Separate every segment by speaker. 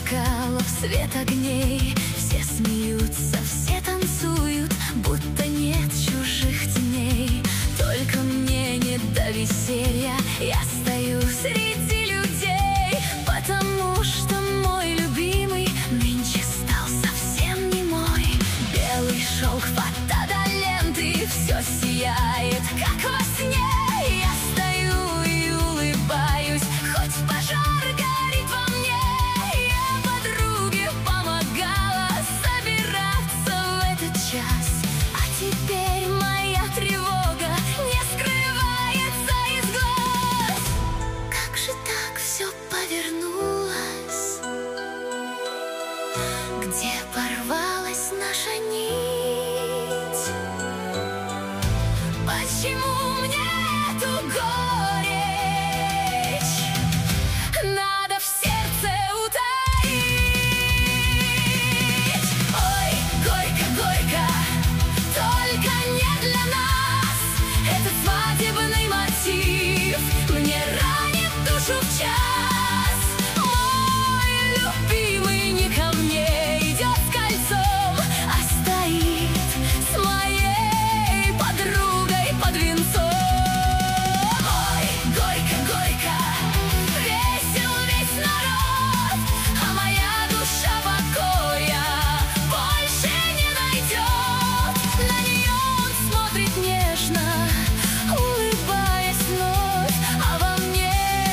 Speaker 1: бокалов свет огней. Все смеются, все танцуют, будто нет чужих теней. Только мне не до веселья, я стою среди людей, потому что мой любимый нынче стал совсем не мой. Белый шелк, фата до ленты, все сияет, как во сне. Я стою и улыбаюсь, хоть пожар горит во мне. Я подруге помогала собираться в этот час, а теперь моя тревога не скрывается из глаз. Как же так все повернулось? Где порвалась наша нить? Почему мне эту горечь надо в сердце утаить? Ой, горько, горько, только не для нас. Этот свадебный мотив мне ранит душу в час. Мой любимый не ко мне идет с кольцом, а стоит с моей подругой под венцом. Ой, горько, горько, весел весь народ, а моя душа покоя больше не найдет. На нее он смотрит нежно, улыбаясь вновь, а во мне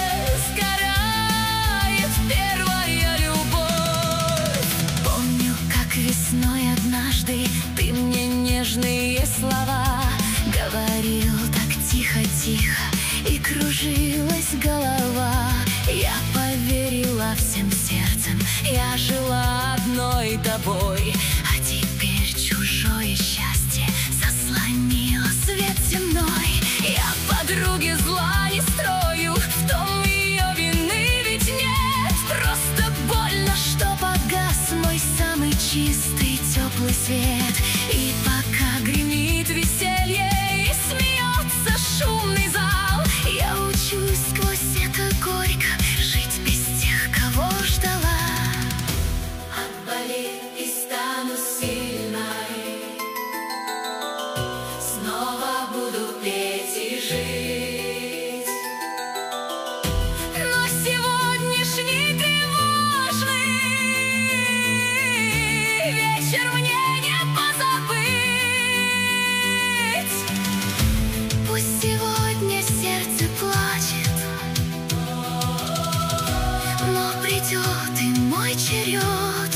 Speaker 1: сгорает первая любовь. Помню, как весной однажды ты мне нежные слова говорил так тихо-тихо, и кружилась голова. Я поверила всем сердцем, я жила одной тобой, а теперь чужое счастье заслонило свет земной. Я подруге зла не строю, в том ее вины ведь нет. Просто больно, что погас мой самый чистый теплый свет. И пока гремит веселье и смеется шумный зал, я учусь сквозь это горько жить без тех, кого ждала. Отболит и стану сильной, снова буду петь и жить. Но сегодняшний тревожный вечер мне не позабыть. Пусть сегодня сердце плачет, но придет и мой черед.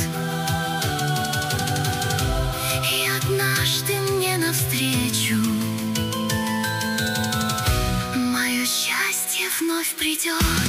Speaker 1: И однажды мне навстречу мое счастье вновь придет.